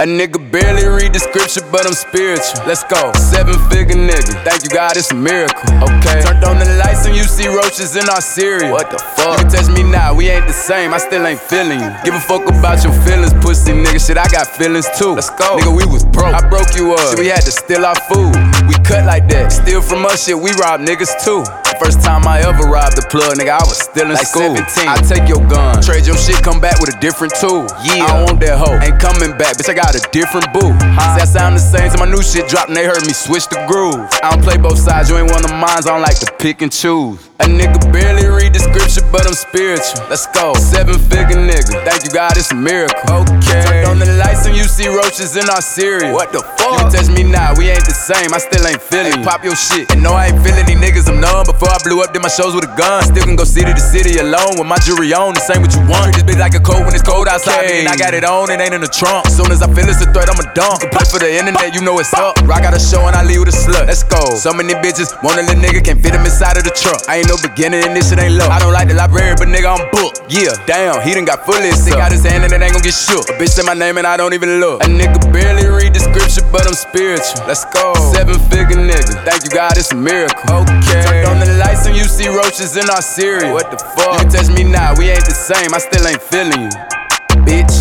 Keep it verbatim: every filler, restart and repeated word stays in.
A nigga barely read the scripture, but I'm spiritual. Let's go. Seven figure nigga. Thank you, God, it's a miracle. Okay. Turned on the lights and you see roaches in our cereal. What the fuck? You can touch me now, we ain't the same. I still ain't feeling you. Give a fuck about your feelings, pussy nigga. Shit, I got feelings too. Let's go. Nigga, we was broke. I broke you up. Shit, we had to steal our food. We cut like that. Steal from us, shit, we rob niggas too. First time I ever robbed the plug, nigga, I was still in like school. seventeen. I take your gun, trade your shit, come back with a different tool. Yeah, I don't want that hoe, ain't coming back, bitch, I got a different boo. Huh? See, I sound the same, so my new shit dropped and they heard me switch the groove. I don't play both sides, you ain't one of mine, I don't like to pick and choose. A nigga barely read the scripture, but I'm spiritual. Let's go. Seven figure nigga. Thank you, God, it's a miracle. Okay. Turned on the lights and you see roaches in our cereal. What the fuck? You can touch me now, we ain't the same. I still ain't feeling you. Pop your shit. And no, I ain't feeling these niggas, I'm numb. Before I blew up, did my shows with a gun. Still can go city to city alone with my jewelry on. The same what you want. Treat this bitch like a coat when it's cold outside. Okay. And I got it on, it ain't in the trunk. As soon as I feel it's a threat, I'ma dump. Play for the internet, you know it's up. Rock out a show and I leave with a slut. Let's go. So many bitches, want a little nigga, can't fit him inside of the trunk. I ain't no beginner in this. It ain't low. I don't like the library, but nigga, I'm booked. Yeah, damn, he done got fully sick out his hand and it ain't gon' get shook. A bitch said my name and I don't even look. A nigga barely read the scripture, but I'm spiritual. Let's go. Seven figure nigga. Thank you, God, it's a miracle. Okay. Turned on the lights and you see roaches in our cereal. What the fuck? You can touch me now, we ain't the same. I still ain't feeling you, bitch.